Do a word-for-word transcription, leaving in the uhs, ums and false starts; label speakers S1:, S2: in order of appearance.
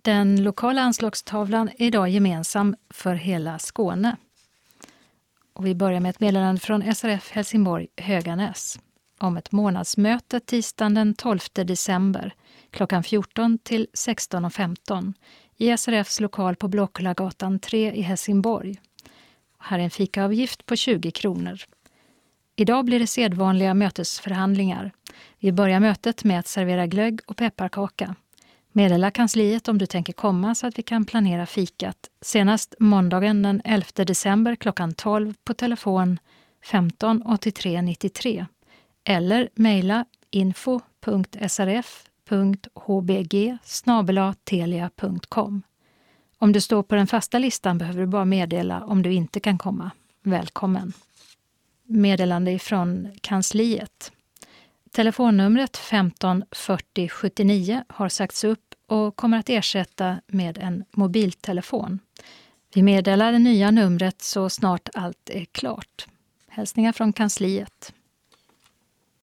S1: Den lokala anslagstavlan är idag gemensam för hela Skåne. Och vi börjar med ett meddelande från S R F Helsingborg Höganäs om ett månadsmöte tisdagen den tolfte december klockan fjorton till sexton och femton i S R Fs lokal på Blåkullagatan tre i Helsingborg. Här är en fikaavgift på tjugo kronor. Idag blir det sedvanliga mötesförhandlingar. Vi börjar mötet med att servera glögg och pepparkaka. Meddela kansliet om du tänker komma så att vi kan planera fikat. Senast måndagen den elfte december klockan tolv på telefon femton åttiotre nittiotre. Eller mejla info punkt s r f punkt h b g snabel-a telia punkt com. Om du står på den fasta listan behöver du bara meddela om du inte kan komma. Välkommen! Meddelande från kansliet. Telefonnumret femton fyrtio sjuttionio har sagts upp och kommer att ersätta med en mobiltelefon. Vi meddelar det nya numret så snart allt är klart. Hälsningar från kansliet.